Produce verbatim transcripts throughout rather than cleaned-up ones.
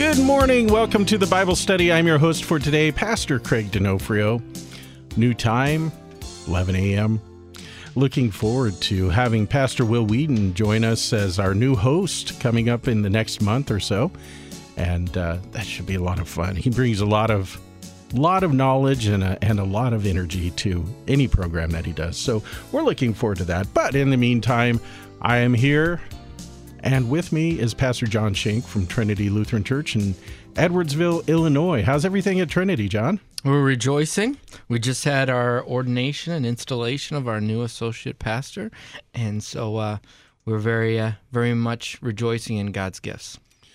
Good morning. Welcome to the Bible study. I'm your host for today, Pastor Craig D'Onofrio. New time, eleven a.m. Looking forward to having Pastor Will Wheaton join us as our new host coming up in the next month or so. And uh, that should be a lot of fun. He brings a lot of lot of knowledge and a, and a lot of energy to any program that he does. So we're looking forward to that. But in the meantime, I am here. And with me is Pastor John Schenk from Trinity Lutheran Church in Edwardsville, Illinois. How's everything at Trinity, John? We're rejoicing. We just had our ordination and installation of our new associate pastor, and so uh, we're very, uh, very much rejoicing in God's gifts.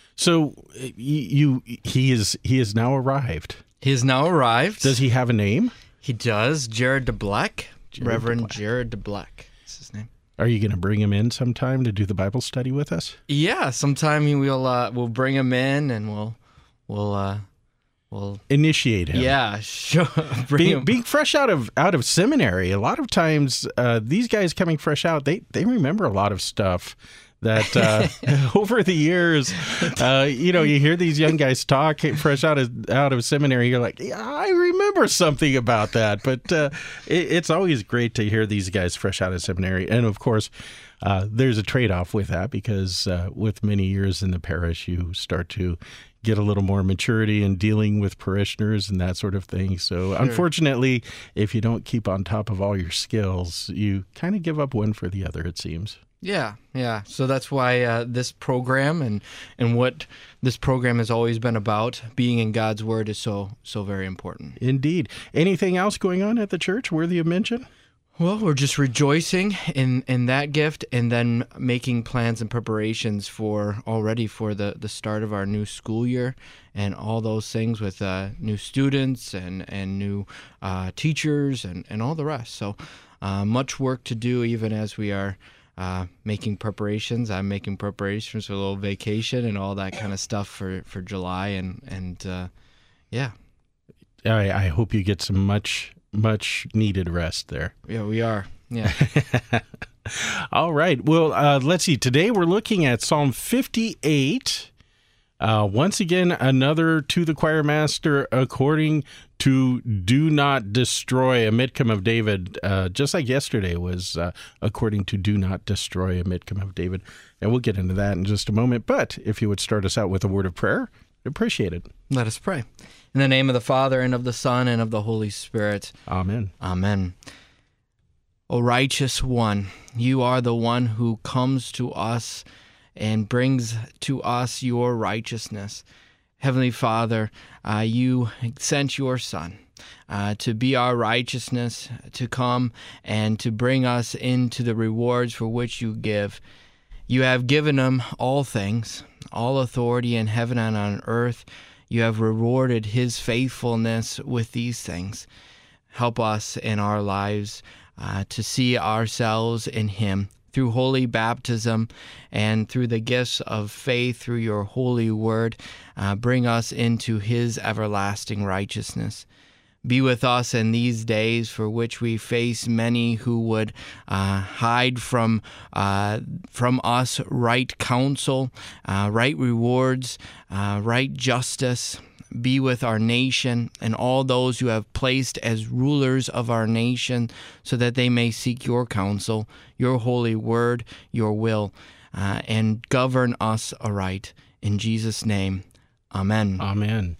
So you, you, he is, he has now arrived. He has now arrived. Does he have a name? He does. Jared DeBleck, Jared Reverend DeBleck. Jared DeBleck is his name. Are you going to bring him in sometime to do the Bible study with us? Yeah, sometime we'll uh, we'll bring him in and we'll we'll uh, we'll initiate him. Yeah, sure. bring being, him. being fresh out of out of seminary, a lot of times uh, these guys coming fresh out, they they remember a lot of stuff that uh, over the years, uh, you know, you hear these young guys talk fresh out of out of seminary. You're like, yeah, I remember something about that. But uh, it, it's always great to hear these guys fresh out of seminary. And of course, uh, there's a trade-off with that because uh, with many years in the parish, you start to get a little more maturity in dealing with parishioners and that sort of thing. So sure. Unfortunately, if you don't keep on top of all your skills, you kind of give up one for the other, it seems. Yeah, yeah. So that's why uh, this program and and what this program has always been about, being in God's Word, is so so very important. Indeed. Anything else going on at the church worthy of mention? Well, we're just rejoicing in, in that gift and then making plans and preparations for already for the, the start of our new school year and all those things with uh, new students and, and new uh, teachers and, and all the rest. So uh, much work to do even as we are Uh, making preparations. I'm making preparations for a little vacation and all that kind of stuff for, for July, and and uh, yeah. I, I hope you get some much much needed rest there. Yeah, we are. Yeah. All right. Well, uh, let's see. Today we're looking at Psalm fifty-eight. Uh, once again, another to the choir master according to Do Not Destroy, a Midcom of David, uh, just like yesterday was uh, according to Do Not Destroy, a Midcom of David. And we'll get into that in just a moment. But if you would start us out with a word of prayer, I'd appreciate it. Let us pray. In the name of the Father, and of the Son, and of the Holy Spirit. Amen. Amen. O righteous one, you are the one who comes to us and brings to us your righteousness. Heavenly Father, uh, you sent your Son uh, to be our righteousness, to come and to bring us into the rewards for which you give. You have given him all things, all authority in heaven and on earth. You have rewarded his faithfulness with these things. Help us in our lives uh, to see ourselves in him, through holy baptism and through the gifts of faith, through your holy word, uh, bring us into his everlasting righteousness. Be with us in these days for which we face many who would uh, hide from uh, from us right counsel, uh, right rewards, uh, right justice. Be with our nation and all those you have placed as rulers of our nation so that they may seek your counsel, your holy word, your will, uh, and govern us aright. In Jesus' name, amen. Amen.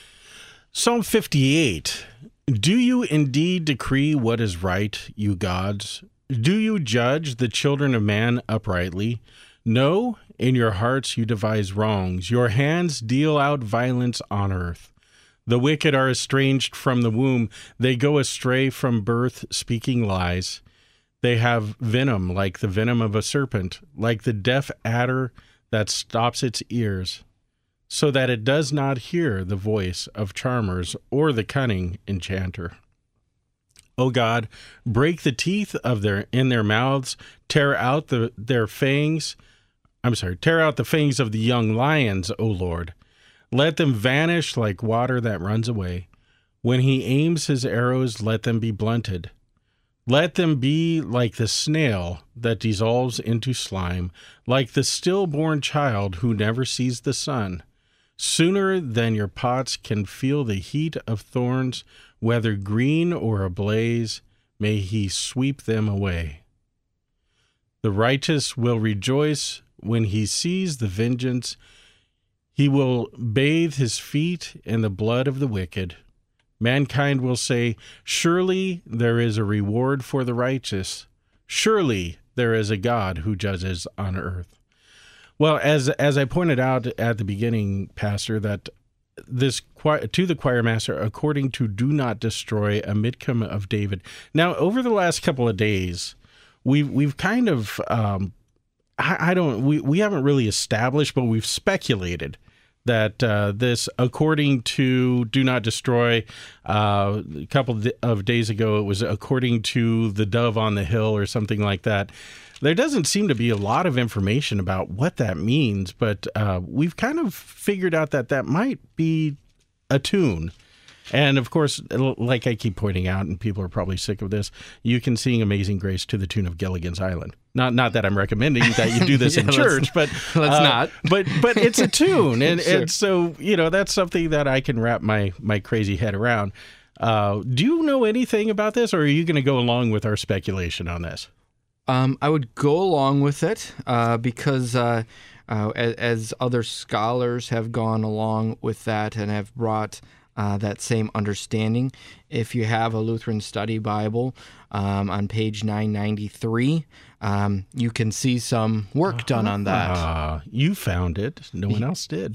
Psalm fifty-eight. Do you indeed decree what is right, you gods? Do you judge the children of man uprightly? No, in your hearts you devise wrongs. Your hands deal out violence on earth. The wicked are estranged from the womb. They go astray from birth, speaking lies. They have venom like the venom of a serpent, like the deaf adder that stops its ears, so that it does not hear the voice of charmers or the cunning enchanter. O God, break the teeth of their in their mouths, tear out the, their fangs. I'm sorry, tear out the fangs of the young lions, O Lord. Let them vanish like water that runs away. When he aims his arrows, let them be blunted. Let them be like the snail that dissolves into slime, like the stillborn child who never sees the sun. Sooner than your pots can feel the heat of thorns, whether green or ablaze, may he sweep them away. The righteous will rejoice when he sees the vengeance. He will bathe his feet in the blood of the wicked. Mankind will say, surely there is a reward for the righteous. Surely there is a God who judges on earth. Well, as as I pointed out at the beginning, Pastor, that this to the choir master, according to Do Not Destroy, a Midcomb of David. Now, over the last couple of days, we've we've kind of um, I, I don't we, we haven't really established, but we've speculated that uh, this, according to Do Not Destroy, uh, a couple of days ago, it was according to the Dove on the Hill or something like that. There doesn't seem to be a lot of information about what that means, but uh, we've kind of figured out that that might be a tune. And of course, like I keep pointing out, and people are probably sick of this, you can sing Amazing Grace to the tune of Gilligan's Island. Not not that I'm recommending that you do this yeah, in church, but let's uh, not. but but it's a tune, and, sure. and so you know that's something that I can wrap my my crazy head around. Uh, do you know anything about this, or are you going to go along with our speculation on this? Um, I would go along with it uh, because uh, uh, as, as other scholars have gone along with that and have brought Uh, that same understanding. If you have a Lutheran Study Bible um, on page nine ninety-three, um, you can see some work done on that. Uh, you found it. No one else did.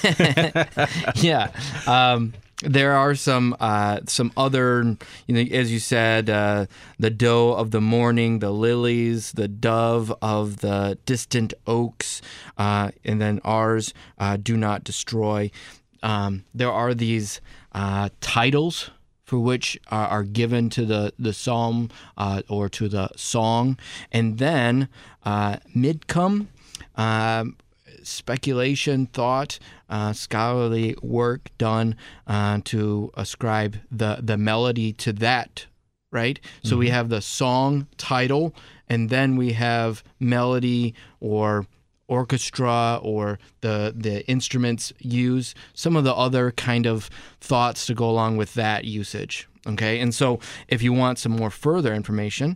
yeah. Um, there are some uh, some other, you know, as you said, uh, the doe of the morning, the lilies, the dove of the distant oaks, uh, and then ours, uh, do not destroy. Um, there are these uh, titles for which are, are given to the, the psalm uh, or to the song. And then uh, Midcomb, uh, speculation, thought, uh, scholarly work done uh, to ascribe the, the melody to that, right? Mm-hmm. So we have the song title, and then we have melody or orchestra or the the instruments used, some of the other kind of thoughts to go along with that usage. Okay, and so if you want some more further information,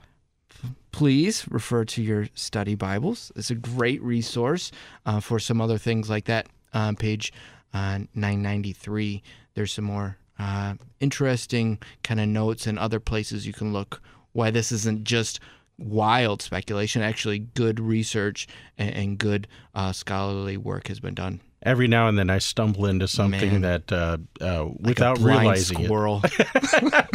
please refer to your study Bibles. It's a great resource uh, for some other things like that. On uh, page uh, nine ninety-three, there's some more uh, interesting kind of notes and other places you can look why this isn't just wild speculation. Actually, good research and, and good uh, scholarly work has been done. Every now and then I stumble into something Man. that, uh, uh, like without a blind realizing squirrel. it.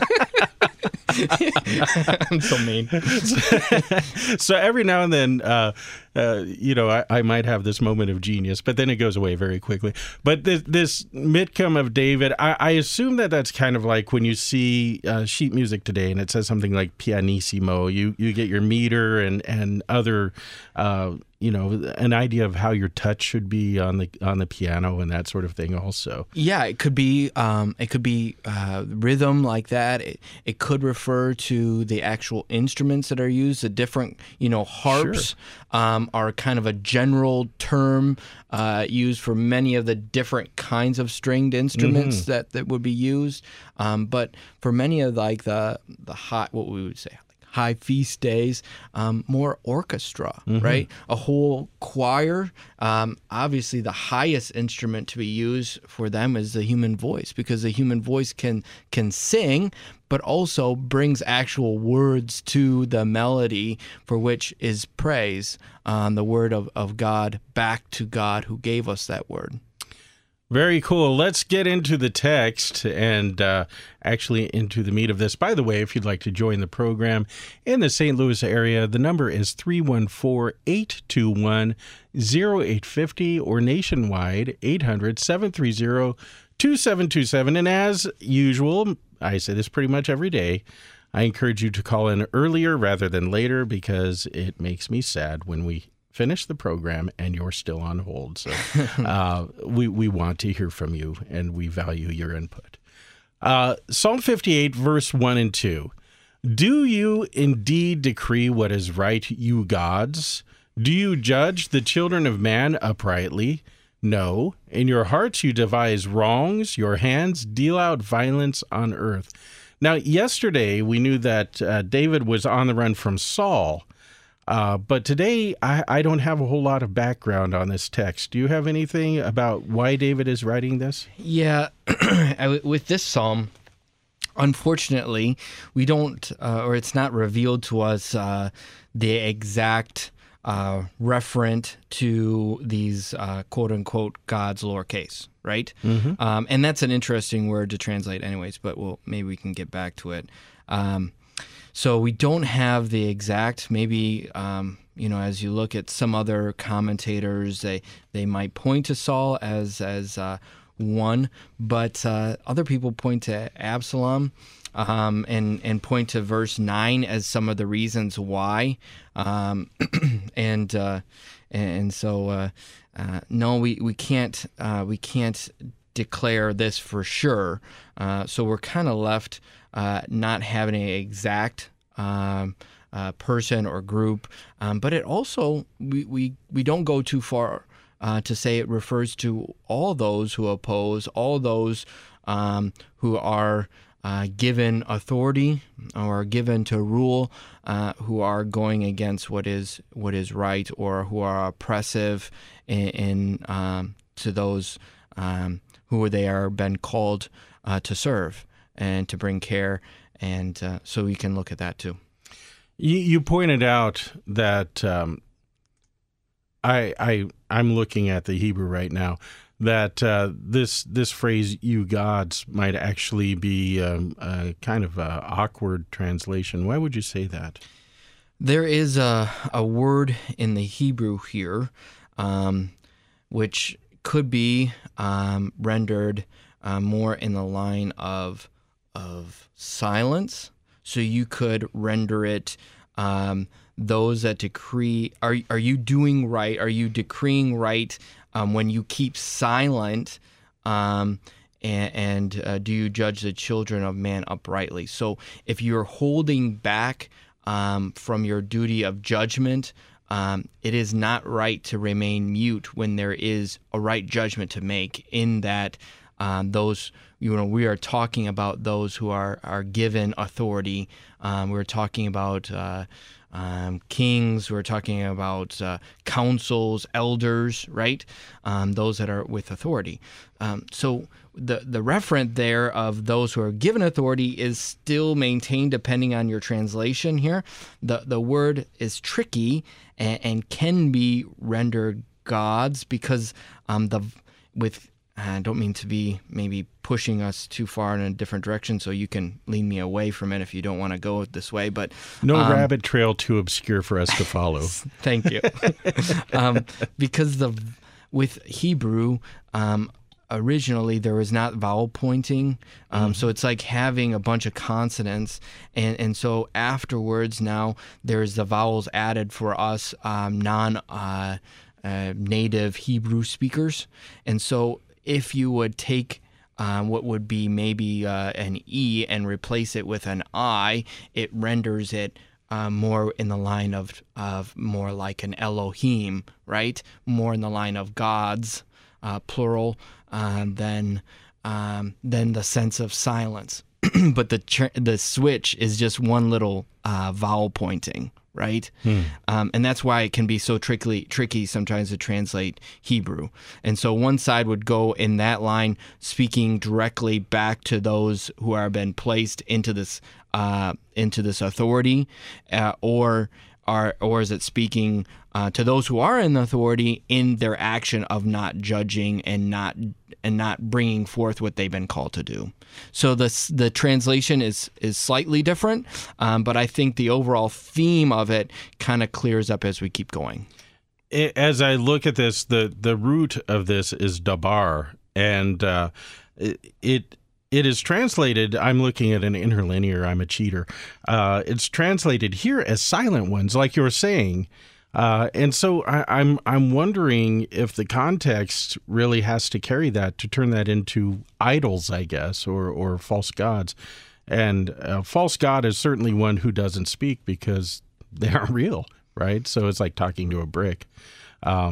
I'm so mean. so, so every now and then, uh, uh, you know, I, I might have this moment of genius, but then it goes away very quickly. But this, this Midcomb of David, I, I assume that that's kind of like when you see uh, sheet music today and it says something like pianissimo, you, you get your meter and, and other, uh, you know, an idea of how your touch should be on the on the piano and that sort of thing also. Yeah, it could be um, it could be uh, rhythm like that. It, it could refer to the actual instruments that are used. The different, you know, harps Sure. um, are kind of a general term uh, used for many of the different kinds of stringed instruments mm-hmm. that, that would be used. Um, but for many of like the the high, what we would say, high feast days, um, more orchestra, mm-hmm. right? A whole choir. Um, obviously, the highest instrument to be used for them is the human voice, because the human voice can can sing, but also brings actual words to the melody, for which is praise, um, the word of, of God back to God who gave us that word. Very cool. Let's get into the text and uh, actually into the meat of this. By the way, if you'd like to join the program in the Saint Louis area, the number is three one four, eight two one, zero eight five zero or nationwide eight hundred, seven three zero, two seven two seven. And as usual, I say this pretty much every day, I encourage you to call in earlier rather than later, because it makes me sad when we finish the program and you're still on hold. So uh, we, we want to hear from you, and we value your input. Uh, Psalm fifty-eight, verse one and two. Do you indeed decree what is right, you gods? Do you judge the children of man uprightly? No, in your hearts you devise wrongs, your hands deal out violence on earth. Now, yesterday we knew that uh, David was on the run from Saul, uh, but today I, I don't have a whole lot of background on this text. Do you have anything about why David is writing this? Yeah, with this psalm, unfortunately, we don't, uh, or it's not revealed to us uh, the exact Uh, referent to these uh, quote-unquote gods lowercase, right? Mm-hmm. Um, and that's an interesting word to translate anyways, but we'll, maybe we can get back to it. Um, so we don't have the exact, maybe, um, you know, as you look at some other commentators, they, they might point to Saul as, as uh, one, but uh, other people point to Absalom. Um, and and point to verse nine as some of the reasons why, um, and uh, and so uh, uh, no, we we can't uh, we can't declare this for sure. Uh, so we're kind of left uh, not having an exact um, uh, person or group, um, but it also we, we we don't go too far uh, to say it refers to all those who oppose, all those um, who are. Uh, given authority or given to rule, uh, who are going against what is what is right, or who are oppressive in, in um, to those um, who they are been called uh, to serve and to bring care, and uh, so we can look at that too. You, you pointed out that um, I I I'm looking at the Hebrew right now. That uh, this this phrase "you gods" might actually be um, a kind of a awkward translation. Why would you say that? There is a a word in the Hebrew here, um, which could be um, rendered uh, more in the line of of silence. So you could render it. Um, those that decree, are are you doing right? Are you decreeing right? Um, when you keep silent, um, and, and uh, do you judge the children of man uprightly? So if you're holding back um, from your duty of judgment, um, it is not right to remain mute when there is a right judgment to make. In that, um, those you know we are talking about those who are are given authority. Um, we're talking about. Uh, Um, kings, we're talking about uh, councils, elders, right? Um, those that are with authority. Um, so the the referent there of those who are given authority is still maintained depending on your translation here. The the word is tricky and, and can be rendered gods because um, the with I don't mean to be maybe pushing us too far in a different direction, so you can lead me away from it if you don't want to go this way. But no um, rabbit trail too obscure for us to follow. Thank you. um, because the with Hebrew, um, originally there was not vowel pointing, um, mm-hmm. so it's like having a bunch of consonants, and and so afterwards now there's the vowels added for us um, non uh, uh, native Hebrew speakers, and so. If you would take um, what would be maybe uh, an E and replace it with an I, it renders it uh, more in the line of, of more like an Elohim, right? More in the line of gods, uh, plural, uh, than um, than the sense of silence. But the tr- the switch is just one little uh, vowel pointing. Right, hmm. um, and that's why it can be so tricky, tricky sometimes to translate Hebrew. And so one side would go in that line, speaking directly back to those who are been placed into this uh, into this authority, uh, or are or is it speaking uh, to those who are in authority in their action of not judging and not and not bringing forth what they've been called to do. So the the translation is is slightly different, um, but I think the overall theme of it kind of clears up as we keep going. As I look at this, the the root of this is dabar, and uh, it, it it is translated. I'm looking at an interlinear. I'm a cheater. Uh, it's translated here as silent ones, like you were saying. Uh, and so I, I'm I'm wondering if the context really has to carry that to turn that into idols, I guess, or or false gods. And a false god is certainly one who doesn't speak because they aren't real, right? So it's like talking to a brick. Um,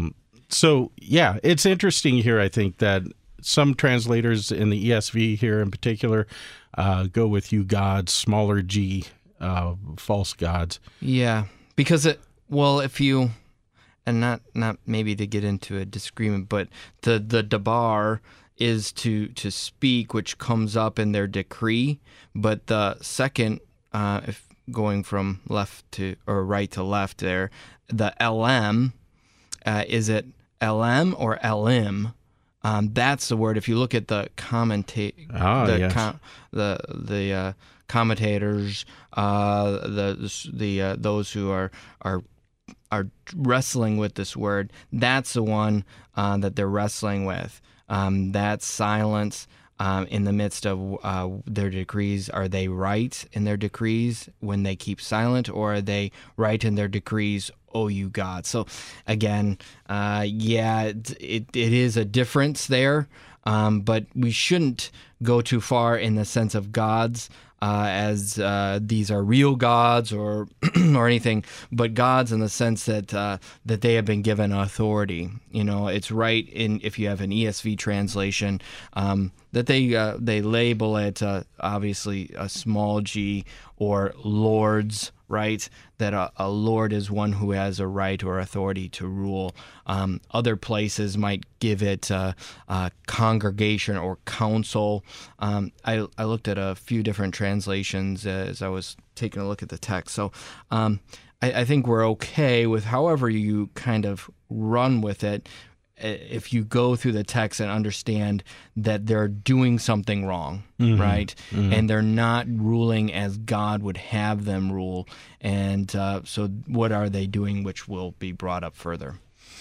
So, yeah, it's interesting here, I think, that some translators in the E S V here in particular uh, go with you gods, smaller g, uh, false gods. Yeah, because it, well, if you, and not not maybe to get into a disagreement, but the, the dabar is to, to speak, which comes up in their decree, but the second, uh, if going from left to, or right to left there, the L M, uh, is it L M or L M? Um, that's the word. If you look at the commentate, Ah, the yes. com- the the uh, commentators, uh, the the uh, those who are are are wrestling with this word, that's the one uh, that they're wrestling with. Um, that silence um, in the midst of uh, their decrees. Are they right in their decrees when they keep silent, or are they right in their decrees? Oh, you God. So again, uh, yeah, it, it, it is a difference there, um, but we shouldn't go too far in the sense of gods uh, as uh, these are real gods or or anything, but gods in the sense that uh, that they have been given authority. You know, it's right in, if you have an E S V translation, um, that they uh, they label it uh, obviously a small g or lords, right? That a, a lord is one who has a right or authority to rule. Um, other places might give it uh, uh, congregation or council. Um, I, I looked at a few different translations as I was taking a look at the text. So um, I, I think we're okay with however you kind of run with it, if you go through the text and understand that they're doing something wrong, mm-hmm. right? Mm-hmm. And they're not ruling as God would have them rule. And uh, so what are they doing, which will be brought up further.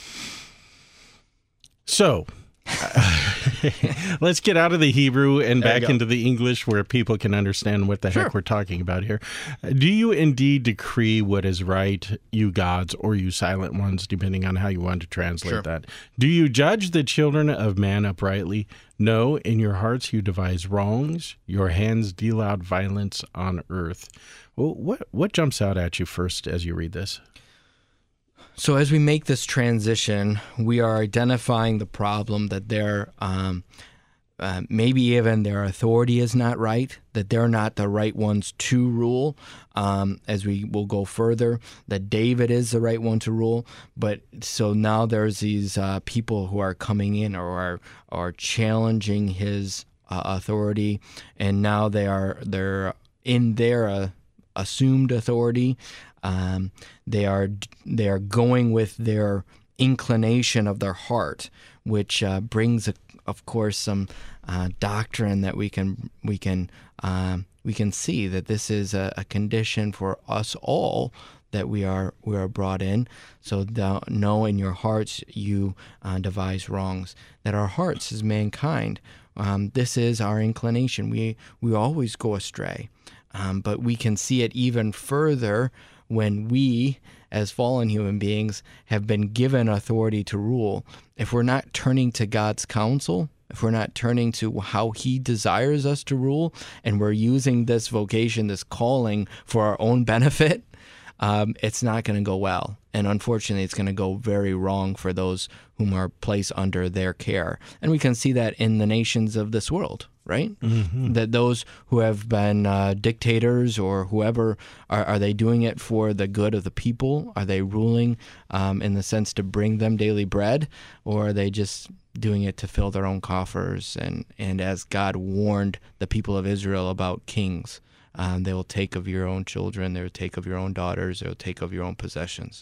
So let's get out of the Hebrew and back into the English where people can understand what the Sure. heck we're talking about here. Do you indeed decree what is right, you gods, or you silent ones, depending on how you want to translate Sure. that? Do you judge the children of man uprightly? No, in your hearts you devise wrongs. Your hands deal out violence on earth. Well, what, what jumps out at you first as you read this? So as we make this transition, we are identifying the problem that they're, um, uh, maybe even their authority is not right, that they're not the right ones to rule. Um, as we will go further, that David is the right one to rule. But so now there's these uh, people who are coming in or are, are challenging his uh, authority, and now they are they're in their uh, assumed authority. Um, they are they are going with their inclination of their heart, which uh, brings, a, of course, some uh, doctrine that we can we can um, we can see that this is a, a condition for us all that we are we are brought in. So thou, know in your hearts you uh, devise wrongs. That our hearts as mankind, um, this is our inclination. We we always go astray, um, but we can see it even further when we, as fallen human beings, have been given authority to rule. If we're not turning to God's counsel, if we're not turning to how He desires us to rule, and we're using this vocation, this calling for our own benefit, um, it's not going to go well. And unfortunately, it's going to go very wrong for those whom are placed under their care. And we can see that in the nations of this world, right? Mm-hmm. That those who have been uh, dictators or whoever, are, are they doing it for the good of the people? Are they ruling um, in the sense to bring them daily bread? Or are they just doing it to fill their own coffers? And, and as God warned the people of Israel about kings, um, they will take of your own children, they will take of your own daughters, they will take of your own possessions.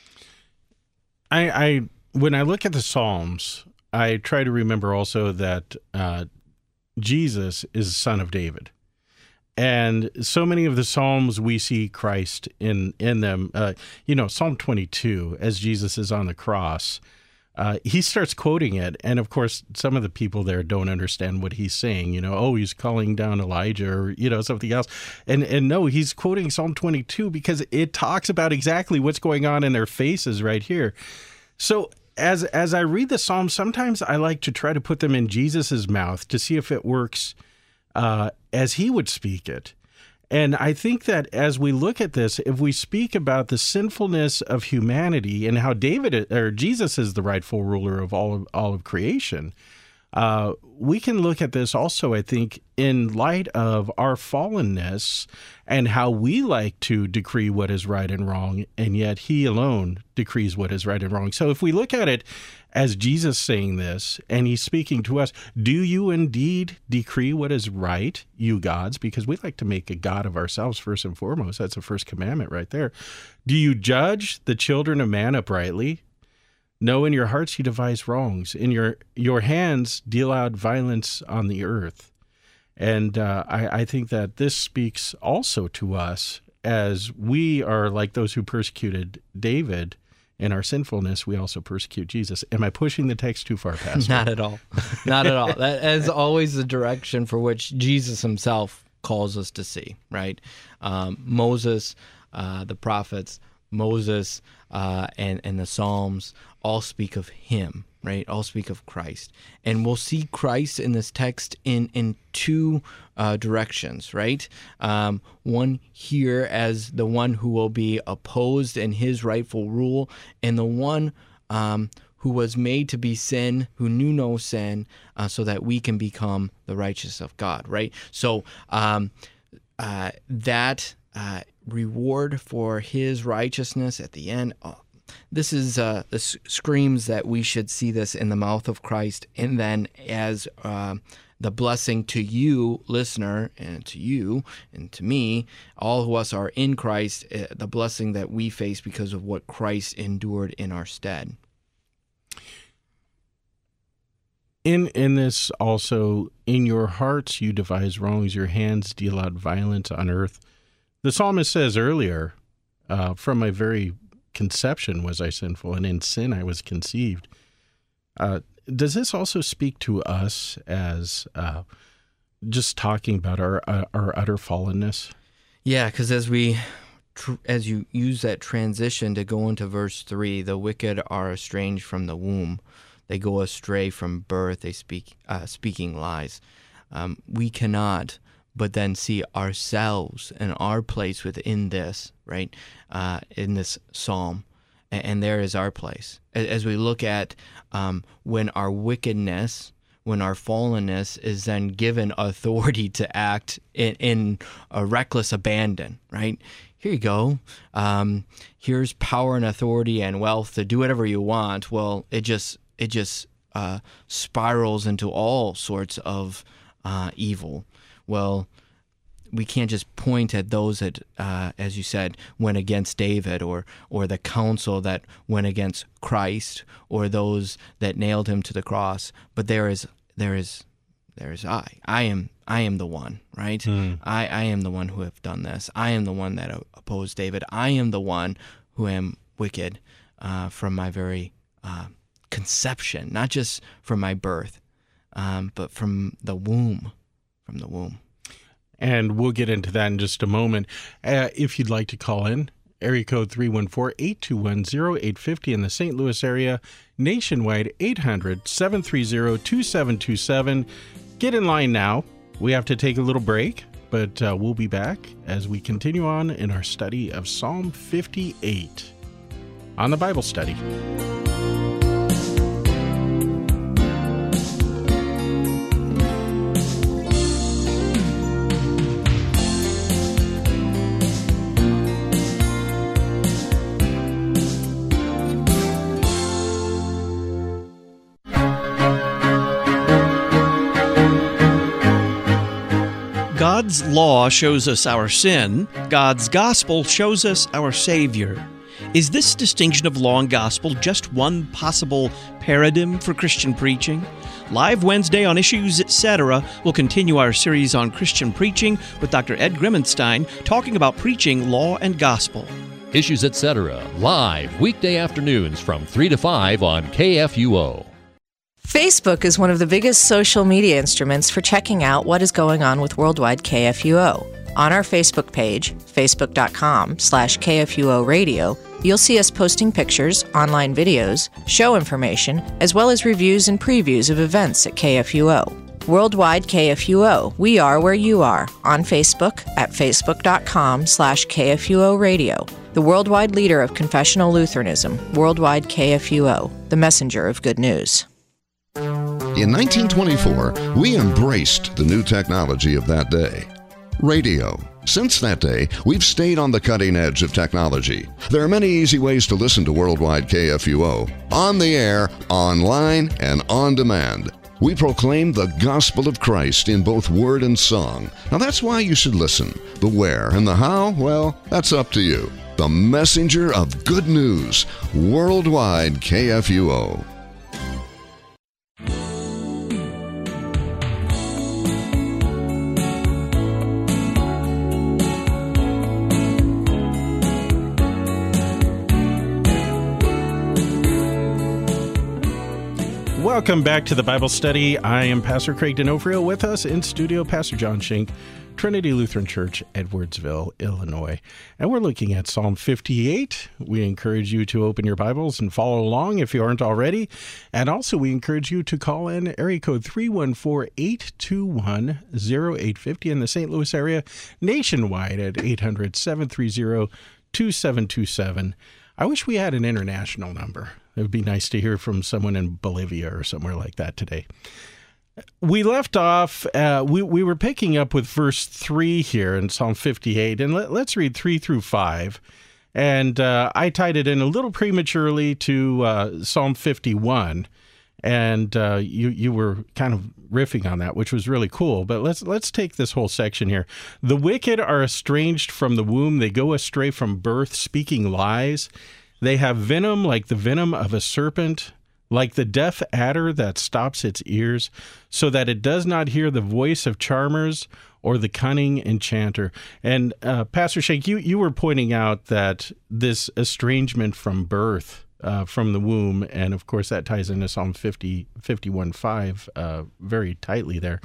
I, I when I look at the Psalms, I try to remember also that uh, Jesus is the son of David. And so many of the Psalms, we see Christ in, in them. Uh, you know, Psalm twenty-two, as Jesus is on the cross, uh, he starts quoting it. And of course, some of the people there don't understand what he's saying. You know, oh, he's calling down Elijah or, you know, something else. And, and no, he's quoting Psalm twenty-two because it talks about exactly what's going on in their faces right here. So as as I read the Psalms, sometimes I like to try to put them in Jesus's mouth to see if it works uh, as he would speak it. And I think that as we look at this, if we speak about the sinfulness of humanity and how David or Jesus is the rightful ruler of all of, all of creation, uh, we can look at this also, I think, in light of our fallenness and how we like to decree what is right and wrong, and yet he alone decrees what is right and wrong. So if we look at it as Jesus saying this, and he's speaking to us, do you indeed decree what is right, you gods? Because we like to make a god of ourselves first and foremost. That's the first commandment right there. Do you judge the children of man uprightly? No, in your hearts you devise wrongs. In your your hands deal out violence on the earth. And uh, I, I think that this speaks also to us as we are like those who persecuted David. In our sinfulness, we also persecute Jesus. Am I pushing the text too far, Pastor? Not at all. Not at all. That is always the direction for which Jesus himself calls us to see, right? Um, Moses, uh, the prophets, Moses, uh, and, and the Psalms all speak of him, right? All speak of Christ. And we'll see Christ in this text in, in two uh, directions, right? Um, one here as the one who will be opposed in his rightful rule, and the one um, who was made to be sin, who knew no sin, uh, so that we can become the righteous of God, right? So um, uh, that uh, reward for his righteousness at the end, oh, This is uh, this screams that we should see this in the mouth of Christ, and then as uh, the blessing to you, listener, and to you, and to me, all of us are in Christ, uh, the blessing that we face because of what Christ endured in our stead. In in this also, in your hearts you devise wrongs, your hands deal out violence on earth. The psalmist says earlier, uh, from my very conception was I sinful, and in sin I was conceived. Uh, does this also speak to us as uh, just talking about our uh, our utter fallenness? Yeah, because as we, tr- as you use that transition to go into verse three, the wicked are estranged from the womb; they go astray from birth. They speak uh, speaking lies. Um, we cannot but then see ourselves and our place within this, right, uh, in this psalm. And, and there is our place. As, as we look at um, when our wickedness, when our fallenness is then given authority to act in, in a reckless abandon, right? Here you go. Um, here's power and authority and wealth to do whatever you want. Well, it just, it just uh, spirals into all sorts of uh, evil. Well, we can't just point at those that, uh, as you said, went against David, or or the council that went against Christ, or those that nailed him to the cross. But there is, there is, there is I. I am, I am the one, right? Mm. I, I am the one who have done this. I am the one that opposed David. I am the one who am wicked uh, from my very uh, conception, not just from my birth, um, but from the womb. From the womb. And we'll get into that in just a moment. Uh, if you'd like to call in, area code three one four, eight two one, zero eight five zero in the Saint Louis area, nationwide eight hundred, seven three zero, two seven two seven. Get in line now. We have to take a little break, but uh, we'll be back as we continue on in our study of Psalm fifty-eight on the Bible Study. God's law shows us our sin. God's gospel shows us our Savior. Is this distinction of law and gospel just one possible paradigm for Christian preaching? Live Wednesday on Issues, et cetera, we'll continue our series on Christian preaching with Doctor Ed Grimmenstein talking about preaching law and gospel. Issues, et cetera, live weekday afternoons from three to five on K F U O. Facebook is one of the biggest social media instruments for checking out what is going on with Worldwide K F U O. On our Facebook page, facebook.com slash KFUO radio, you'll see us posting pictures, online videos, show information, as well as reviews and previews of events at K F U O. Worldwide K F U O. We are where you are. On Facebook at facebook.com slash KFUO Radio. The worldwide leader of confessional Lutheranism. Worldwide K F U O. The messenger of good news. In nineteen twenty-four, we embraced the new technology of that day. Radio. Since that day, we've stayed on the cutting edge of technology. There are many easy ways to listen to Worldwide K F U O. On the air, online, and on demand. We proclaim the gospel of Christ in both word and song. Now that's why you should listen. The where and the how, well, that's up to you. The messenger of good news. Worldwide K F U O. Welcome back to the Bible Study. I am Pastor Craig D'Onofrio. With us in studio, Pastor John Schenck, Trinity Lutheran Church, Edwardsville, Illinois. And we're looking at Psalm fifty-eight. We encourage you to open your Bibles and follow along if you aren't already. And also we encourage you to call in area code three one four, eight two one, zero eight five zero in the Saint Louis area, nationwide at eight hundred, seven three zero, two seven two seven. I wish we had an international number. It would be nice to hear from someone in Bolivia or somewhere like that today. We left off, uh, we, we were picking up with verse three here in Psalm fifty-eight, and let, let's read three through five. And uh, I tied it in a little prematurely to uh, Psalm fifty-one, and uh, you you were kind of riffing on that, which was really cool. But let's let's take this whole section here. The wicked are estranged from the womb; they go astray from birth, speaking lies. They have venom like the venom of a serpent, like the deaf adder that stops its ears, so that it does not hear the voice of charmers or the cunning enchanter. And uh, Pastor Schenck, you, you were pointing out that this estrangement from birth, uh, from the womb, and of course that ties into Psalm fifty, fifty-one five uh, very tightly there.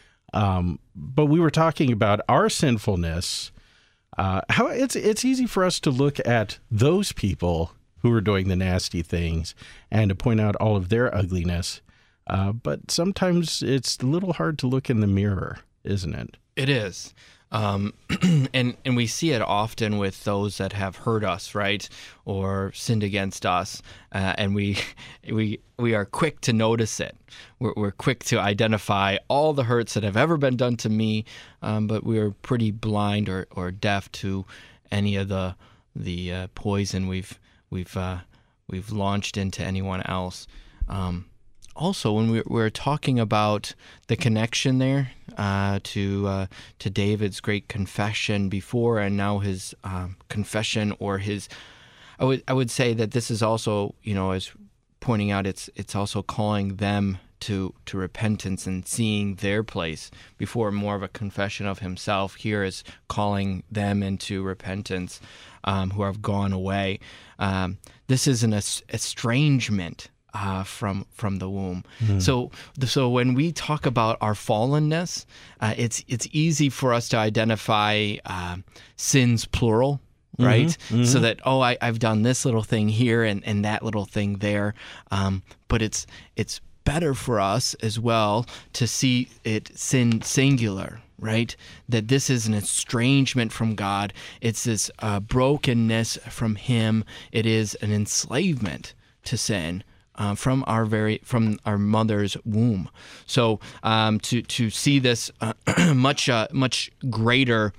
Um, but we were talking about our sinfulness. Uh, how it's it's easy for us to look at those people who are doing the nasty things and to point out all of their ugliness, uh, but sometimes it's a little hard to look in the mirror, isn't it? It is. Um, and and we see it often with those that have hurt us, right, or sinned against us, uh, and we we we are quick to notice it. We're, we're quick to identify all the hurts that have ever been done to me, um, but we are pretty blind or, or deaf to any of the the uh, poison we've we've uh, we've launched into anyone else. Um, Also, when we we're talking about the connection there uh, to uh, to David's great confession before, and now his um, confession or his, I would I would say that this is also, you know, as pointing out, it's it's also calling them to to repentance and seeing their place before more of a confession of himself. Here is calling them into repentance, um, who have gone away. Um, this is an es- estrangement. Uh, from from the womb. Mm-hmm. So so when we talk about our fallenness, uh, it's it's easy for us to identify uh, sins plural, right? Mm-hmm. Mm-hmm. So that, oh, I, I've done this little thing here and, and that little thing there. Um, but it's it's better for us as well to see it sin singular, right? That this is an estrangement from God. It's this uh, brokenness from Him. It is an enslavement to sin. Uh, from our very from our mother's womb. So um, to to see this uh, much uh, much greater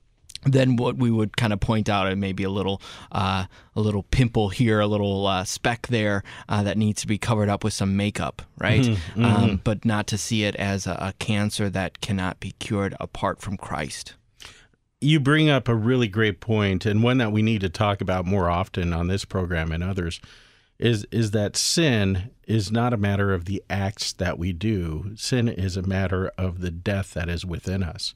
than what we would kind of point out, and maybe a little uh, a little pimple here, a little uh, speck there uh, that needs to be covered up with some makeup, right? Mm-hmm, mm-hmm. Um, but not to see it as a, a cancer that cannot be cured apart from Christ. You bring up a really great point, and one that we need to talk about more often on this program and others. Is is that sin is not a matter of the acts that we do. Sin is a matter of the death that is within us.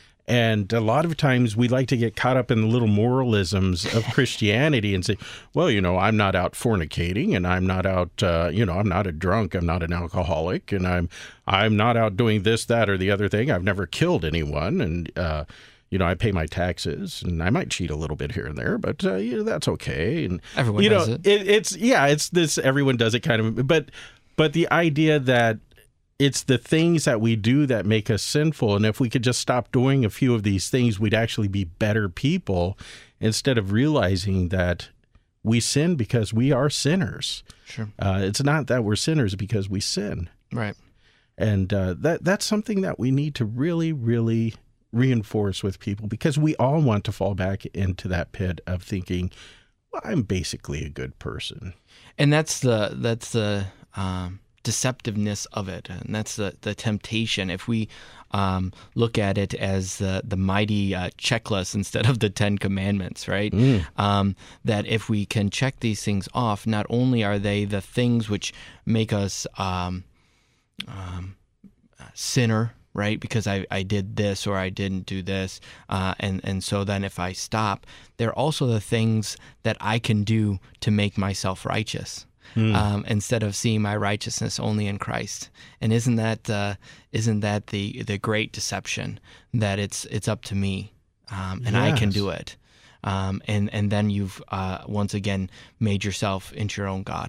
And a lot of times we like to get caught up in the little moralisms of Christianity and say, well, you know, I'm not out fornicating, and I'm not out, uh, you know, I'm not a drunk, I'm not an alcoholic, and I'm I'm not out doing this, that, or the other thing. I've never killed anyone, and uh you know, I pay my taxes, and I might cheat a little bit here and there, but uh, you know, that's okay. And everyone you know, does it. it. It's yeah, it's this. Everyone does it, kind of. But but the idea that it's the things that we do that make us sinful. And if we could just stop doing a few of these things, we'd actually be better people, instead of realizing that we sin because we are sinners. Sure. Uh, it's not that we're sinners because we sin. Right. And uh, that that's something that we need to really, really reinforce with people, because we all want to fall back into that pit of thinking, well, I'm basically a good person. And that's the that's the um, deceptiveness of it, and that's the, the temptation. If we um, look at it as the the mighty uh, checklist instead of the Ten Commandments, right? Mm. Um, that if we can check these things off, not only are they the things which make us um, um, sinner, right? Because I, I did this or I didn't do this. Uh, and, and so then if I stop, they're also the things that I can do to make myself righteous. Mm. Um, instead of seeing my righteousness only in Christ. And isn't that uh, isn't that the the great deception, that it's it's up to me um, and yes. I can do it. Um, and, and then you've uh, once again made yourself into your own God.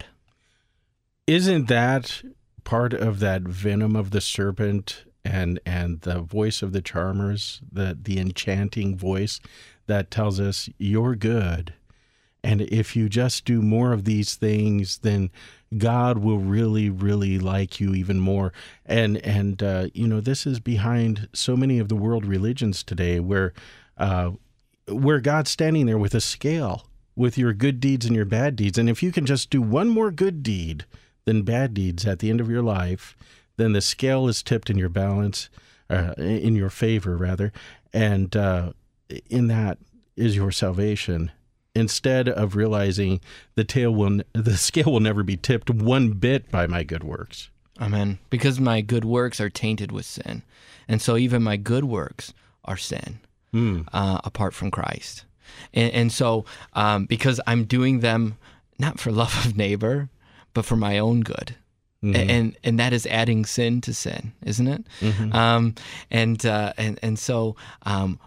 Isn't that part of that venom of the serpent and and the voice of the charmers, the the enchanting voice that tells us you're good, and if you just do more of these things, then God will really, really like you even more. And and uh, you know, this is behind so many of the world religions today, where uh, where God's standing there with a scale with your good deeds and your bad deeds, and if you can just do one more good deed than bad deeds at the end of your life, then the scale is tipped in your balance, uh, in your favor, rather, and uh, in that is your salvation. Instead of realizing the tail will, the scale will never be tipped one bit by my good works. Amen. Because my good works are tainted with sin, and so even my good works are sin mm. uh, apart from Christ. And, and so, um, because I'm doing them not for love of neighbor, but for my own good. Mm-hmm. And and that is adding sin to sin, isn't it? Mm-hmm. Um, and uh, and and so um,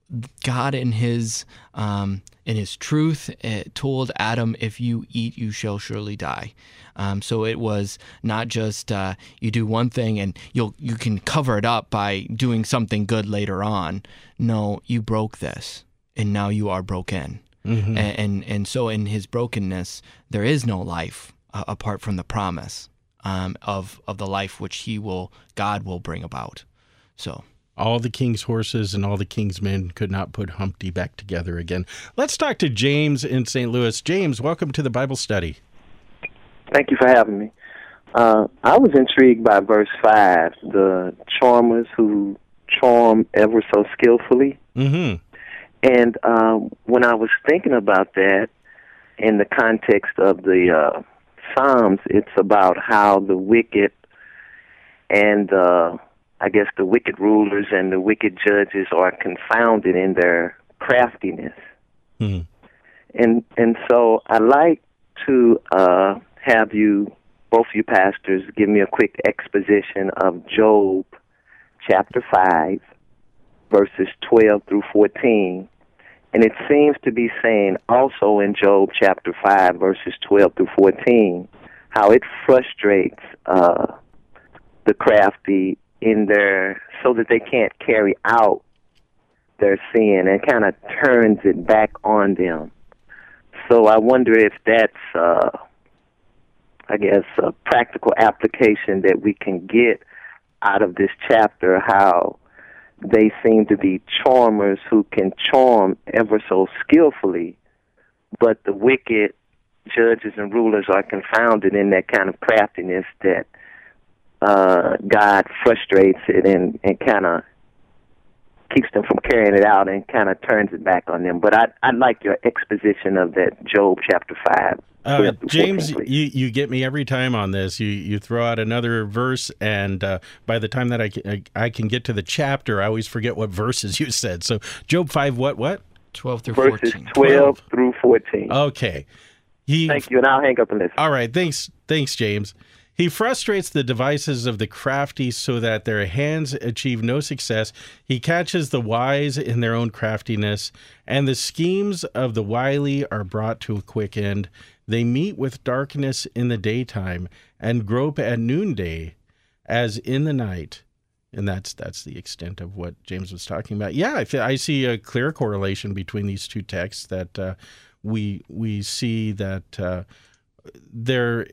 God in His um, in His truth uh, told Adam, "If you eat, you shall surely die." Um, so it was not just uh, you do one thing and you'll you can cover it up by doing something good later on. No, you broke this, and now you are broken. Mm-hmm. And, and and so in His brokenness, there is no life uh, apart from the promise. Um, of of the life which he will, God will bring about. So all the king's horses and all the king's men could not put Humpty back together again. Let's talk to James in Saint Louis. James, welcome to the Bible study. Thank you for having me. Uh, I was intrigued by verse five, the charmers who charm ever so skillfully. Mm-hmm. And uh, when I was thinking about that in the context of the uh, Psalms, it's about how the wicked and uh, I guess the wicked rulers and the wicked judges are confounded in their craftiness. Mm-hmm. And and so I'd like to uh, have you, both you pastors, give me a quick exposition of Job chapter five, verses twelve through fourteen. And it seems to be saying also in Job chapter five, verses twelve through fourteen, how it frustrates uh, the crafty in their, so that they can't carry out their sin, and kind of turns it back on them. So I wonder if that's, uh, I guess, a practical application that we can get out of this chapter, how they seem to be charmers who can charm ever so skillfully, but the wicked judges and rulers are confounded in that kind of craftiness that uh, God frustrates it and, and kind of keeps them from carrying it out and kind of turns it back on them. But I'd, I'd like your exposition of that Job chapter five. Uh, James, you, you get me every time on this. You you throw out another verse, and uh, by the time that I can, I can get to the chapter, I always forget what verses you said. So Job five, what, what? twelve through verses fourteen. twelve, twelve through fourteen. Okay. He, Thank you, and I'll hang up and listen. All right, thanks, thanks, James. He frustrates the devices of the crafty so that their hands achieve no success. He catches the wise in their own craftiness, and the schemes of the wily are brought to a quick end. They meet with darkness in the daytime and grope at noonday as in the night. And that's that's the extent of what James was talking about. Yeah, I, feel, I see a clear correlation between these two texts, that uh, we we see that uh, there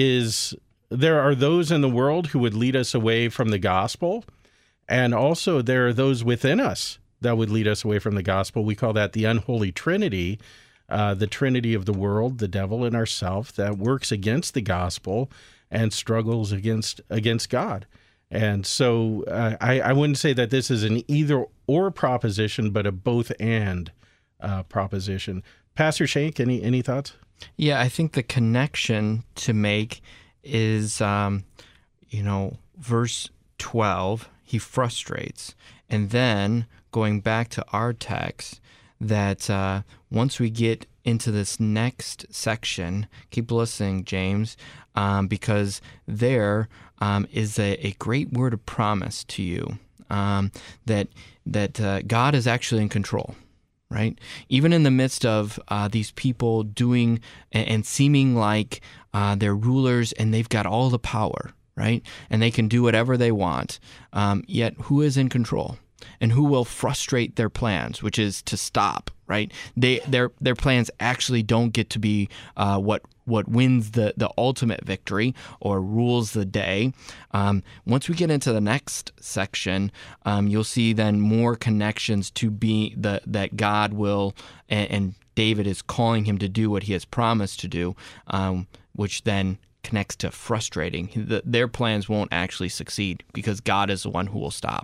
is there are those in the world who would lead us away from the gospel, and also there are those within us that would lead us away from the gospel. We call that the unholy trinity, uh, the trinity of the world, the devil, and ourself, that works against the gospel and struggles against against God. And so uh, I, I wouldn't say that this is an either-or proposition, but a both-and uh, proposition. Pastor Shank, any any thoughts? Yeah, I think the connection to make is, um, you know, verse twelve, he frustrates. And then going back to our text, that uh, once we get into this next section, keep listening, James, um, because there um, is a, a great word of promise to you, um, that that uh, God is actually in control, right? Even in the midst of uh, these people doing and, and seeming like uh, they're rulers and they've got all the power, right? And they can do whatever they want, um, yet who is in control? And who will frustrate their plans, which is to stop, right? They their their plans actually don't get to be uh, what what wins the, the ultimate victory or rules the day. Um, once we get into the next section, um, you'll see then more connections to be the that God will and, and David is calling him to do what he has promised to do, um, which then connects to frustrating. The, their plans won't actually succeed because God is the one who will stop.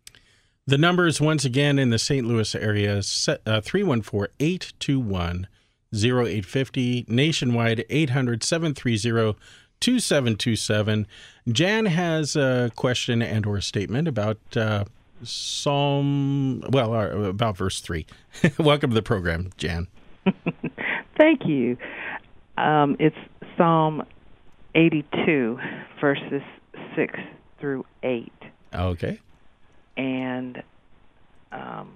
The numbers, once again, in the Saint Louis area, uh, three one four, eight two one, zero eight five zero, nationwide, eight hundred, seven three zero, two seven two seven. Jan has a question and or a statement about uh, Psalm, well, uh, about verse three. Welcome to the program, Jan. Thank you. Um, it's Psalm eighty-two, verses six through eight. Okay. And, um,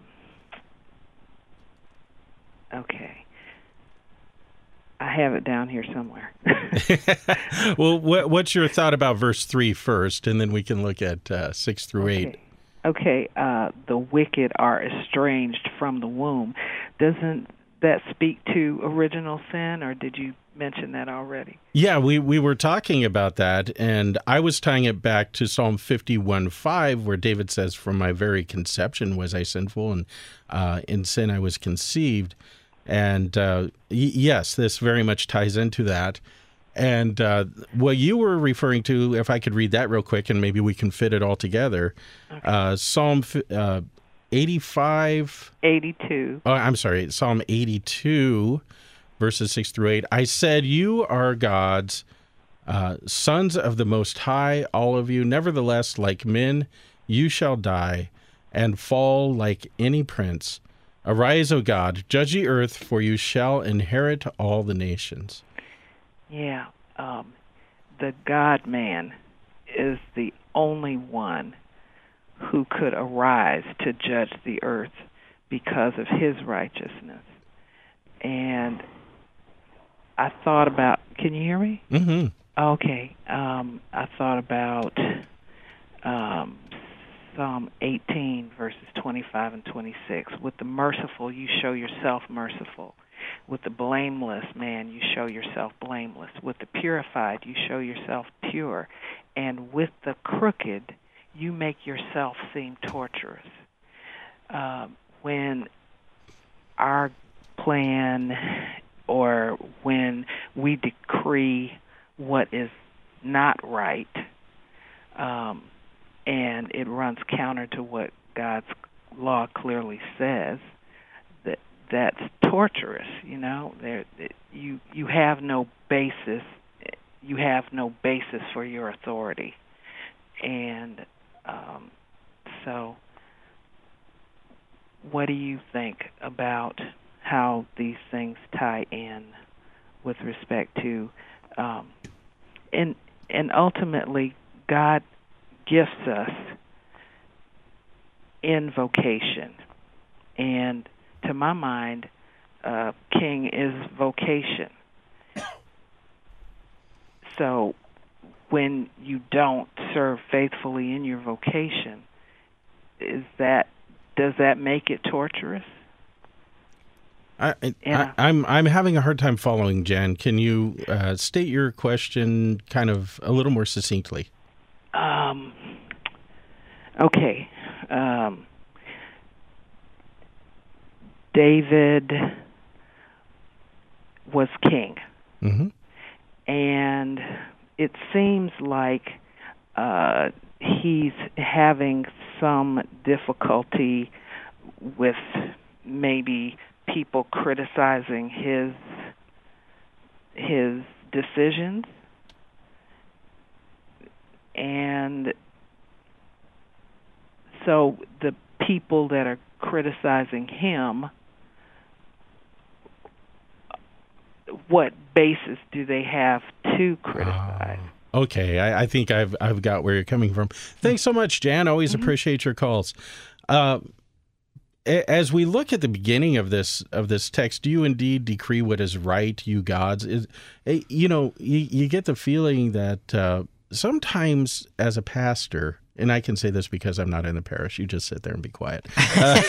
okay, I have it down here somewhere. Well, what, what's your thought about verse three first, and then we can look at uh, six through okay. eight. Okay, uh, the wicked are estranged from the womb. Doesn't that speak to original sin, or did you mention that already? Yeah, we, we were talking about that, and I was tying it back to Psalm fifty-one five, where David says, "From my very conception was I sinful, and uh, in sin I was conceived." And uh, y- yes, this very much ties into that. And uh, what you were referring to, if I could read that real quick, and maybe we can fit it all together, okay. uh, Psalm uh, eighty-five... eighty-two. Oh, I'm sorry, Psalm eighty-two, verses six through eight. I said, "You are gods, uh, sons of the Most High, all of you. Nevertheless, like men, you shall die and fall like any prince. Arise, O God, judge the earth, for you shall inherit all the nations." Yeah, um, the God-man is the only one who could arise to judge the earth because of his righteousness. And I thought about, can you hear me? Mm-hmm. Okay. Um, I thought about um, Psalm eighteen, verses twenty-five and twenty-six. With the merciful, you show yourself merciful. With the blameless man, you show yourself blameless. With the purified, you show yourself pure. And with the crooked, you make yourself seem torturous. Uh, when our plan or when we decree what is not right, um, and it runs counter to what God's law clearly says, that that's torturous. You know, there you you have no basis. You have no basis for your authority, and um, so. What do you think about how these things tie in with respect to, um, and and ultimately, God gifts us in vocation, and to my mind, uh, king is vocation. So, when you don't serve faithfully in your vocation, is that does that make it torturous? I, I, Yeah. I, I'm I'm having a hard time following, Jan. Can you uh, state your question kind of a little more succinctly? Um. Okay. Um, David was king, Mm-hmm. and it seems like uh, he's having some difficulty with maybe people criticizing his his decisions, and so the people that are criticizing him, what basis do they have to criticize? Oh, okay, I, I think I've I've got where you're coming from. Thanks so much, Jan. Always Mm-hmm. appreciate your calls. Uh, a- as we look at the beginning of this of this text, do you indeed decree what is right, you gods? Is eh, you know you, you get the feeling that uh, sometimes as a pastor. And I can say this because I'm not in the parish. You just sit there and be quiet. Uh,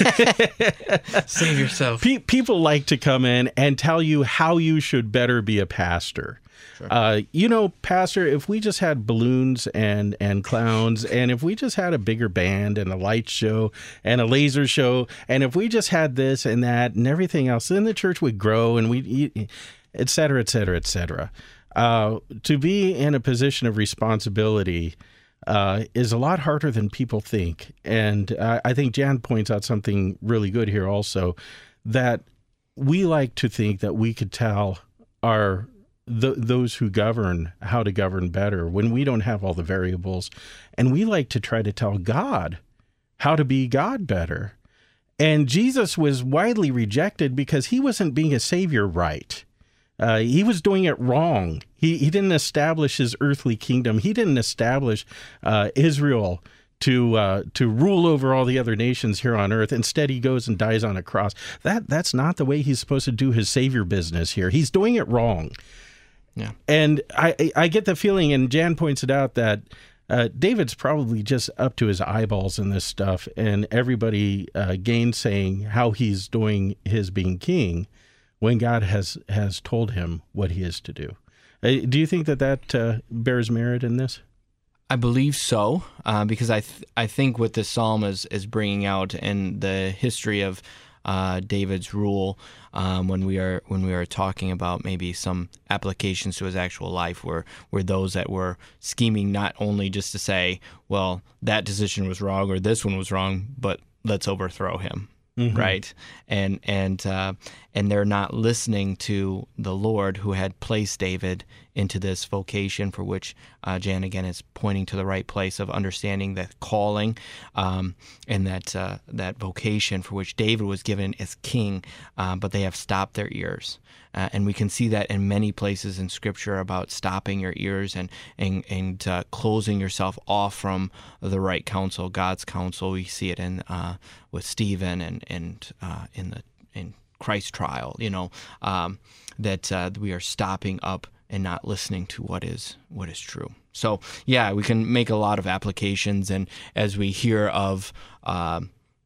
Save yourself. pe- people like to come in and tell you how you should better be a pastor. Sure. Uh, you know, pastor, if we just had balloons and, and clowns, and if we just had a bigger band and a light show and a laser show, and if we just had this and that and everything else, then the church would grow and we'd, et cetera, et cetera, et cetera. Uh, to be in a position of responsibility Uh, is a lot harder than people think. And uh, I think Jan points out something really good here also, that we like to think that we could tell our th- those who govern how to govern better when we don't have all the variables. And we like to try to tell God how to be God better. And Jesus was widely rejected because he wasn't being a savior right. Uh, he was doing it wrong. He he didn't establish his earthly kingdom. He didn't establish uh, Israel to uh, to rule over all the other nations here on earth. Instead, he goes and dies on a cross. That that's not the way he's supposed to do his savior business here. He's doing it wrong. Yeah. And I I get the feeling, and Jan points it out, that uh, David's probably just up to his eyeballs in this stuff, and everybody uh, gainsaying how he's doing his being king, when God has, has told him what he is to do. Uh, do you think that that uh, bears merit in this? I believe so, uh, because I th- I think what this psalm is, is bringing out in the history of uh, David's rule, um, when we are when we are talking about maybe some applications to his actual life, were were those that were scheming not only just to say, well, that decision was wrong or this one was wrong, but let's overthrow him. Mm-hmm. Right, and and uh, and they're not listening to the Lord who had placed David into this vocation, for which uh, Jan again is pointing to the right place of understanding that calling, um, and that uh, that vocation for which David was given as king, uh, but they have stopped their ears. Uh, and we can see that in many places in Scripture about stopping your ears and and, and uh, closing yourself off from the right counsel, God's counsel. We see it in uh, with Stephen and and uh, in the in Christ's trial. You know um, that uh, we are stopping up and not listening to what is what is true. So yeah, we can make a lot of applications, and as we hear of. Uh,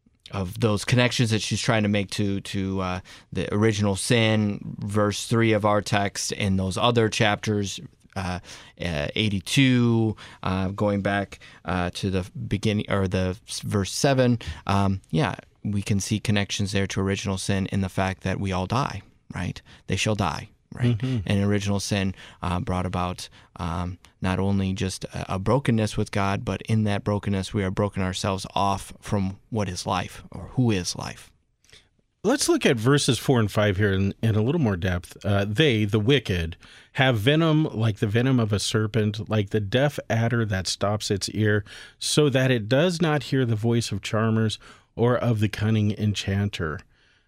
of those connections that she's trying to make to to uh, the original sin, verse three of our text, and those other chapters, uh, uh, eighty-two, uh, going back uh, to the beginning, or the verse seven. Um, yeah, we can see connections there to original sin in the fact that we all die, right? They shall die. Right, mm-hmm. And original sin uh, brought about um, not only just a, a brokenness with God, but in that brokenness we are broken ourselves off from what is life, or who is life. Let's look at verses four and five here in, in a little more depth. Uh, they, the wicked, have venom like the venom of a serpent, like the deaf adder that stops its ear, so that it does not hear the voice of charmers or of the cunning enchanter.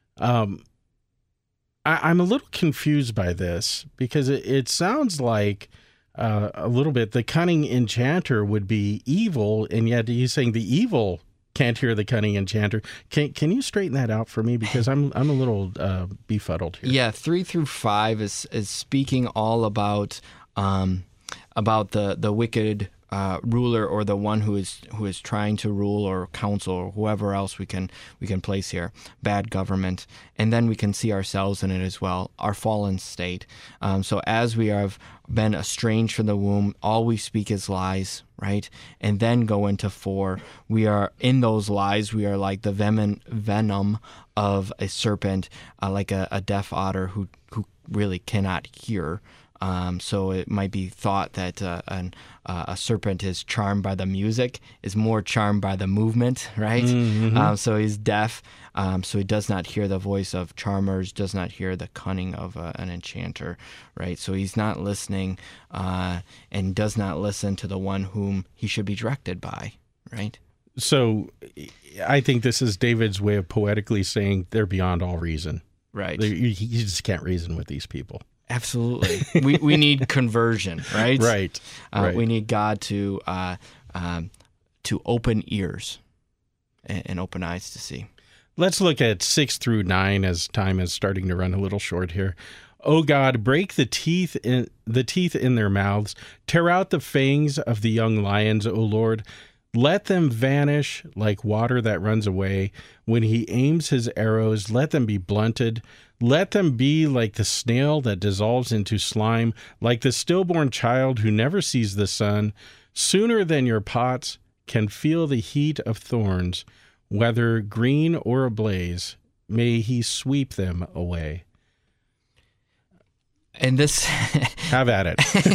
Um, I, I'm a little confused by this, because it, it sounds like uh, a little bit the cunning enchanter would be evil, and yet he's saying the evil can't hear the cunning enchanter. Can can you straighten that out for me? Because I'm I'm a little uh, befuddled here. Yeah, three through five is is speaking all about um, about the the wicked uh, ruler or the one who is who is trying to rule or counsel or whoever else we can we can place here, bad government, and then we can see ourselves in it as well, our fallen state. Um, so as we have been estranged from the womb, all we speak is lies, right? And then go into four. We are in those lies. We are like the venom venom of a serpent, uh, like a, a deaf otter who who really cannot hear. Um, so it might be thought that uh, an, uh, a serpent is charmed by the music, is more charmed by the movement, right? Mm-hmm. Um, so he's deaf, um, so he does not hear the voice of charmers, does not hear the cunning of uh, an enchanter, right? So he's not listening uh, and does not listen to the one whom he should be directed by, right? So I think this is David's way of poetically saying they're beyond all reason. Right. They're, you, you just can't reason with these people. Absolutely. we we need conversion, right? Right. Uh, right. We need God to uh, um, to open ears and, and open eyes to see. Let's look at six through nine as time is starting to run a little short here. O God, break the teeth in the teeth in their mouths, tear out the fangs of the young lions, O Lord. Let them vanish like water that runs away. When he aims his arrows, let them be blunted. Let them be like the snail that dissolves into slime, like the stillborn child who never sees the sun. Sooner than your pots can feel the heat of thorns, whether green or ablaze, may he sweep them away. And this... Have at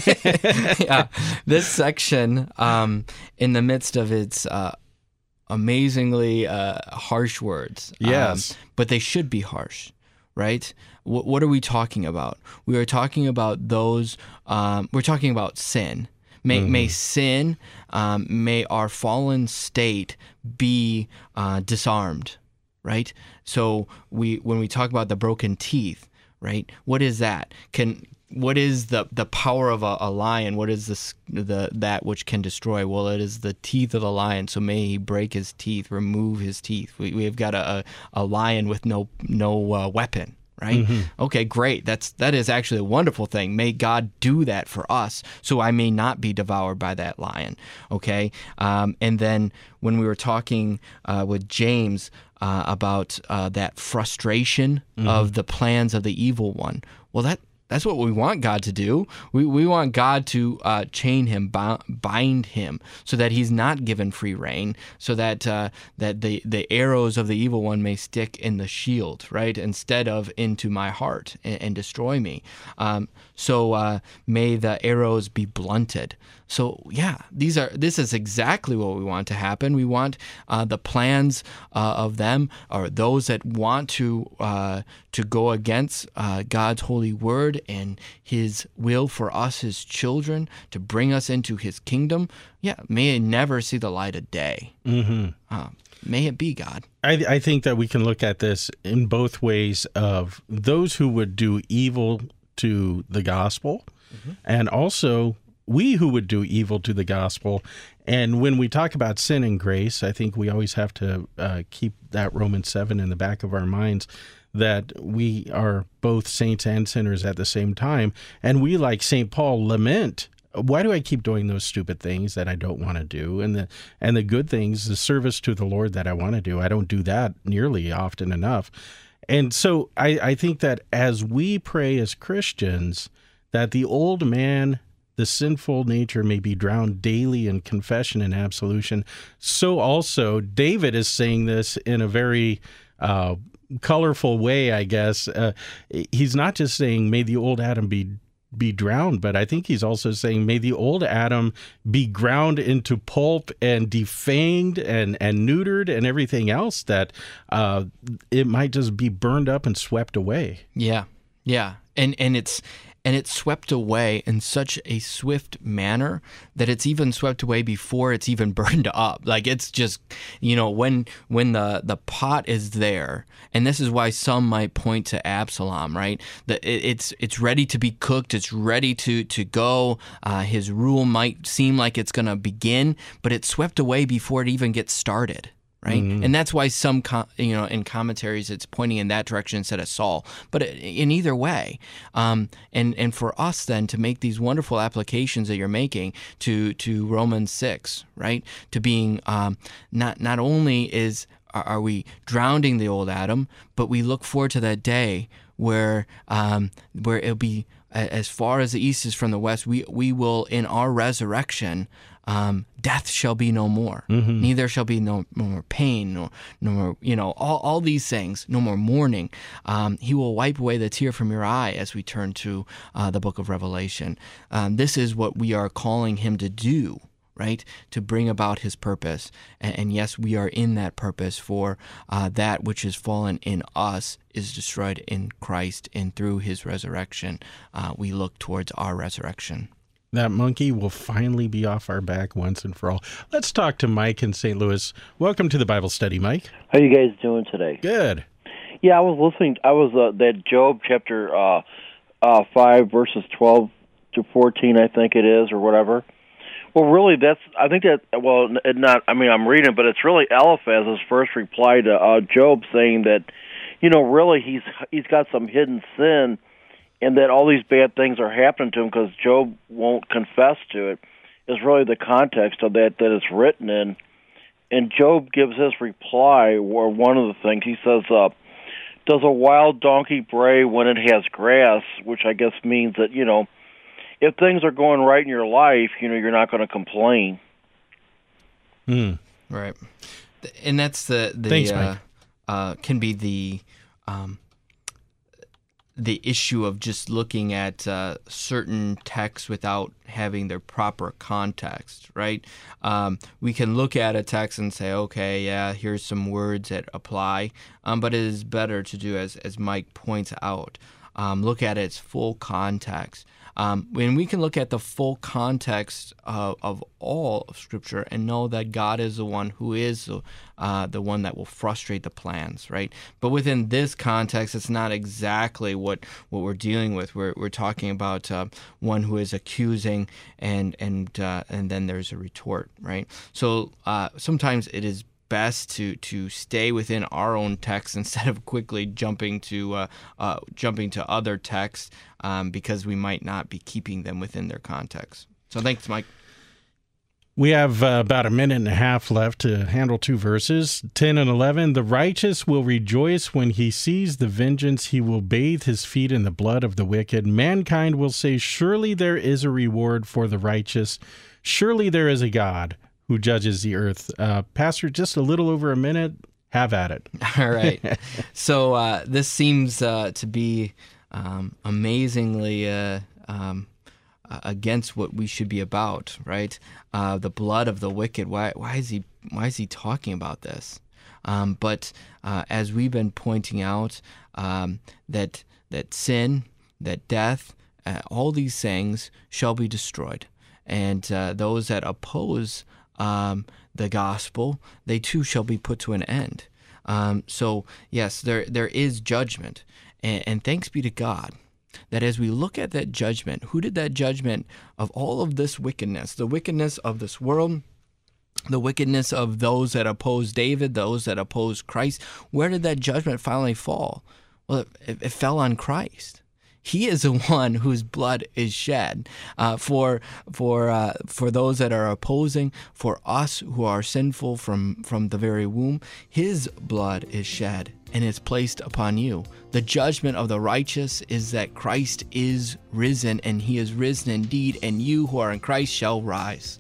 it. Yeah, this section, um, in the midst of its uh, amazingly uh, harsh words, yes, um, but they should be harsh, right? W- what are we talking about? We are talking about those. Um, we're talking about sin. May mm-hmm. may sin, um, may our fallen state be uh, disarmed, right? So we when we talk about the broken teeth, right? What is that? Can What is the, the power of a, a lion? What is this, the that which can destroy? Well, it is the teeth of the lion. So may he break his teeth, remove his teeth. We we have got a, a, a lion with no no uh, weapon, right? Mm-hmm. Okay, great. That's that is actually a wonderful thing. May God do that for us, so I may not be devoured by that lion. Okay, um, and then when we were talking uh, with James uh, about uh, that frustration mm-hmm. of the plans of the evil one, well, that. That's what we want God to do. We we want God to uh, chain him, bind him, so that he's not given free rein, so that uh, that the, the arrows of the evil one may stick in the shield, right, instead of into my heart and, and destroy me. Um, so uh, may the arrows be blunted. So yeah, these are this is exactly what we want to happen. We want uh, the plans uh, of them, or those that want to uh, to go against uh, God's holy word and his will for us, his children, to bring us into his kingdom. Yeah, may it never see the light of day. Mm-hmm. Uh, may it be, God. I, I think that we can look at this in both ways of those who would do evil to the gospel, mm-hmm. and also we who would do evil to the gospel. And when we talk about sin and grace, I think we always have to uh, keep that Romans seven in the back of our minds, that we are both saints and sinners at the same time. And we, like Saint Paul, lament, why do I keep doing those stupid things that I don't want to do? And the and the good things, the service to the Lord that I want to do, I don't do that nearly often enough. And so I, I think that as we pray as Christians, that the old man, the sinful nature, may be drowned daily in confession and absolution. So also, David is saying this in a very uh, colorful way, I guess. Uh, he's not just saying, may the old Adam be be drowned, but I think he's also saying, may the old Adam be ground into pulp and defanged and, and neutered and everything else, that uh, it might just be burned up and swept away. Yeah, yeah. And, and it's... And it's swept away in such a swift manner that it's even swept away before it's even burned up. Like it's just, you know, when when the, the pot is there, and this is why some might point to Absalom, right? That it, it's it's ready to be cooked, it's ready to to go. Uh, his rule might seem like it's going to begin, but it's swept away before it even gets started. right? Mm-hmm. And that's why some, com- you know, in commentaries it's pointing in that direction instead of Saul. But in either way, um, and and for us then to make these wonderful applications that you're making to to Romans six, right? To being um, not not only is are, are we drowning the old Adam, but we look forward to that day where um, where it'll be as far as the east is from the west. We we will in our resurrection. Um, death shall be no more. Mm-hmm. Neither shall be no, no more pain, no, no more, you know, all, all these things, no more mourning. Um, he will wipe away the tear from your eye as we turn to uh, the book of Revelation. Um, this is what we are calling him to do, right? To bring about his purpose. And, and yes, we are in that purpose, for uh, that which is fallen in us is destroyed in Christ, and through his resurrection, uh, we look towards our resurrection. That monkey will finally be off our back once and for all. Let's talk to Mike in Saint Louis. Welcome to the Bible study, Mike. How you guys doing today? Good. Yeah, I was listening. I was uh, that Job chapter uh, uh, five verses twelve to fourteen, I think it is, or whatever. Well, really, that's I think that well, it not. I mean, I'm reading, but it's really Eliphaz's first reply to uh, Job, saying that, you know, really he's he's got some hidden sin. And that all these bad things are happening to him because Job won't confess to it, is really the context of that that it's written in. And Job gives his reply, or one of the things, he says, uh, does a wild donkey bray when it has grass, which I guess means that, you know, if things are going right in your life, you know, you're not going to complain. Mm. Right. And that's the, the Thanks, uh, Mike. uh, can be the... Um, the issue of just looking at uh, certain texts without having their proper context, right? Um, we can look at a text and say, okay, yeah, here's some words that apply, um, but it is better to do, as, as Mike points out, um, look at its full context. Um, when we can look at the full context of, of all of Scripture and know that God is the one who is uh, the one that will frustrate the plans, right? But within this context, it's not exactly what, what we're dealing with. We're we're talking about uh, one who is accusing, and and uh, and then there's a retort, right? So uh, sometimes it is best to to stay within our own text instead of quickly jumping to uh, uh, jumping to other texts, um, because we might not be keeping them within their context. So thanks, Mike. We have uh, about a minute and a half left to handle two verses, ten and eleven. The righteous will rejoice when he sees the vengeance. He will bathe his feet in the blood of the wicked. Mankind will say, surely there is a reward for the righteous. Surely there is a God who judges the earth. Uh, Pastor, just a little over a minute. Have at it. All right. So uh, this seems uh, to be um, amazingly uh, um, against what we should be about, right? Uh, the blood of the wicked. Why? Why is he? Why is he talking about this? Um, but uh, as we've been pointing out, um, that that sin, that death, uh, all these things shall be destroyed, and uh, those that oppose Um, the gospel, they too shall be put to an end. Um, so yes, there there is judgment, and, and thanks be to God that as we look at that judgment, who did that judgment of all of this wickedness, the wickedness of this world, the wickedness of those that oppose David, those that oppose Christ, where did that judgment finally fall? Well, it, it fell on Christ. He is the one whose blood is shed uh, for for uh, for those that are opposing, for us who are sinful from, from the very womb. His blood is shed and is placed upon you. The judgment of the righteous is that Christ is risen, and he is risen indeed, and you who are in Christ shall rise.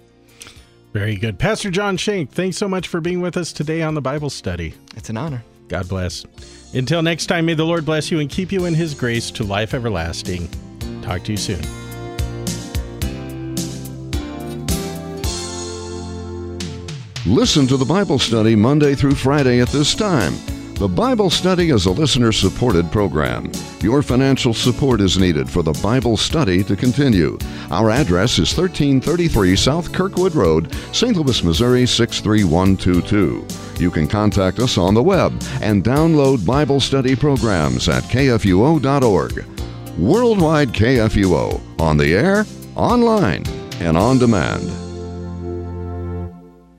Very good. Pastor John Shank, thanks so much for being with us today on the Bible study. It's an honor. God bless. Until next time, may the Lord bless you and keep you in his grace to life everlasting. Talk to you soon. Listen to the Bible study Monday through Friday at this time. The Bible study is a listener-supported program. Your financial support is needed for the Bible study to continue. Our address is thirteen thirty-three South Kirkwood Road, Saint Louis, Missouri six three one two two. You can contact us on the web and download Bible study programs at K F U O dot org. Worldwide K F U O, on the air, online, and on demand.